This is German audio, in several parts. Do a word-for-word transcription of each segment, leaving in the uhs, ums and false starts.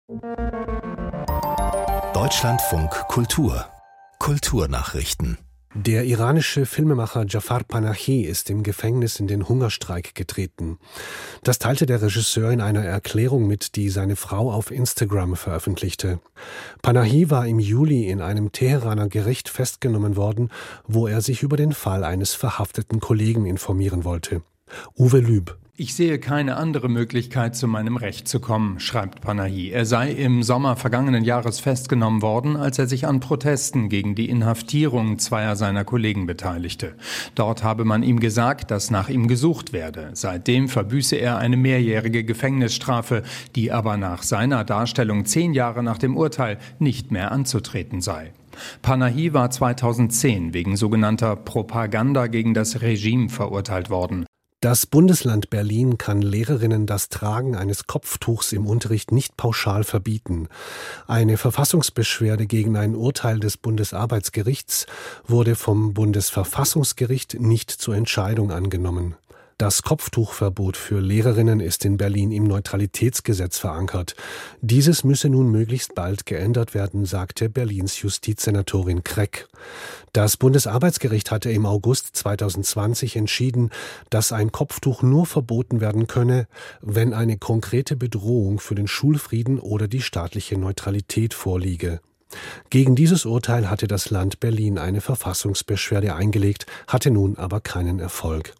Deutschlandfunk Kultur Kulturnachrichten. Der iranische Filmemacher Jafar Panahi ist im Gefängnis in den Hungerstreik getreten. Das teilte der Regisseur in einer Erklärung mit, die seine Frau auf Instagram veröffentlichte. Panahi war im Juli in einem Teheraner Gericht festgenommen worden, wo er sich über den Fall eines verhafteten Kollegen informieren wollte. Uwe Lüb. Ich sehe keine andere Möglichkeit, zu meinem Recht zu kommen, schreibt Panahi. Er sei im Sommer vergangenen Jahres festgenommen worden, als er sich an Protesten gegen die Inhaftierung zweier seiner Kollegen beteiligte. Dort habe man ihm gesagt, dass nach ihm gesucht werde. Seitdem verbüße er eine mehrjährige Gefängnisstrafe, die aber nach seiner Darstellung zehn Jahre nach dem Urteil nicht mehr anzutreten sei. Panahi war zweitausendzehn wegen sogenannter Propaganda gegen das Regime verurteilt worden. Das Bundesland Berlin kann Lehrerinnen das Tragen eines Kopftuchs im Unterricht nicht pauschal verbieten. Eine Verfassungsbeschwerde gegen ein Urteil des Bundesarbeitsgerichts wurde vom Bundesverfassungsgericht nicht zur Entscheidung angenommen. Das Kopftuchverbot für Lehrerinnen ist in Berlin im Neutralitätsgesetz verankert. Dieses müsse nun möglichst bald geändert werden, sagte Berlins Justizsenatorin Kreck. Das Bundesarbeitsgericht hatte im August zweitausendzwanzig entschieden, dass ein Kopftuch nur verboten werden könne, wenn eine konkrete Bedrohung für den Schulfrieden oder die staatliche Neutralität vorliege. Gegen dieses Urteil hatte das Land Berlin eine Verfassungsbeschwerde eingelegt, hatte nun aber keinen Erfolg.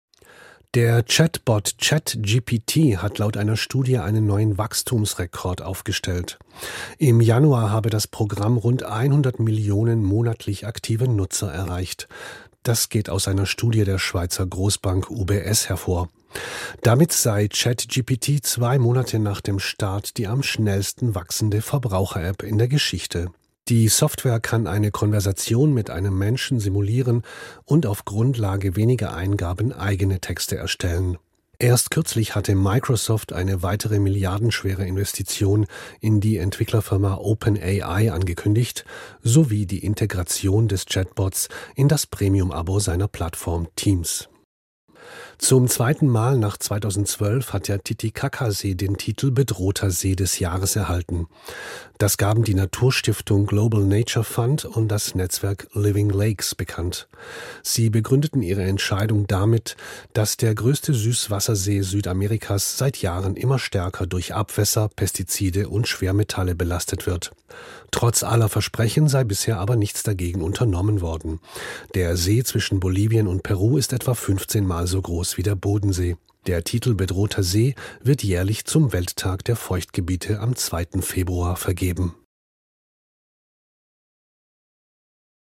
Der Chatbot ChatGPT hat laut einer Studie einen neuen Wachstumsrekord aufgestellt. Im Januar habe das Programm rund hundert Millionen monatlich aktive Nutzer erreicht. Das geht aus einer Studie der Schweizer Großbank U B S hervor. Damit sei ChatGPT zwei Monate nach dem Start die am schnellsten wachsende Verbraucher-App in der Geschichte. Die Software kann eine Konversation mit einem Menschen simulieren und auf Grundlage weniger Eingaben eigene Texte erstellen. Erst kürzlich hatte Microsoft eine weitere milliardenschwere Investition in die Entwicklerfirma OpenAI angekündigt, sowie die Integration des Chatbots in das Premium-Abo seiner Plattform Teams. Zum zweiten Mal nach zweitausendzwölf hat der Titicacasee den Titel Bedrohter See des Jahres erhalten. Das gaben die Naturstiftung Global Nature Fund und das Netzwerk Living Lakes bekannt. Sie begründeten ihre Entscheidung damit, dass der größte Süßwassersee Südamerikas seit Jahren immer stärker durch Abwässer, Pestizide und Schwermetalle belastet wird. Trotz aller Versprechen sei bisher aber nichts dagegen unternommen worden. Der See zwischen Bolivien und Peru ist etwa fünfzehn Mal so groß wie der Bodensee. Der Titel Bedrohter See wird jährlich zum Welttag der Feuchtgebiete am zweiten Februar vergeben.